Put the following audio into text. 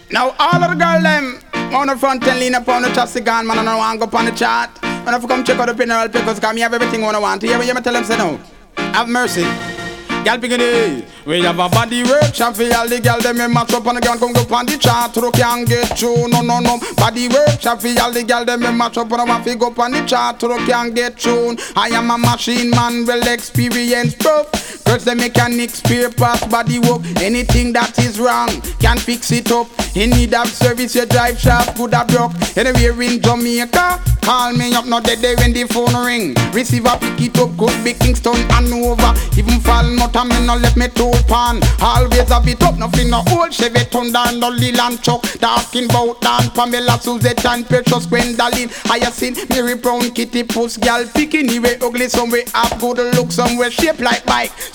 Now all of the girl them on the front and lean up on the chassis gun, man, I don't want to go up on the chart. When I come check out the funeral pickles, cause me have everything I want. You hear me tell them say no. Have mercy. Girl picking we have a body workshop for all the girl them match up on the ground, come go on the chart, through can't get through, no. Body workshop for all the girl them match up on the one, go on the chart, through can't get through. I am a machine man, well experienced, bro. Girls the mechanics, spare parts, body work. Anything that is wrong, can fix it up. In need of service, you drive sharp, good a broke. Anywhere in Jamaica, call me up, not dead day when the phone ring. Receiver pick it up, could be Kingston and over. Even fall not a me no let me tool pan. Always have it up, nothing no old Chevy Thunder, no Leland Chuck. Talking about Dan, Pamela, Suzette and Precious Gwendolyn. I have seen Mary Brown, Kitty Puss, girl picking anyway ugly, somewhere have good look, somewhere shape like bike.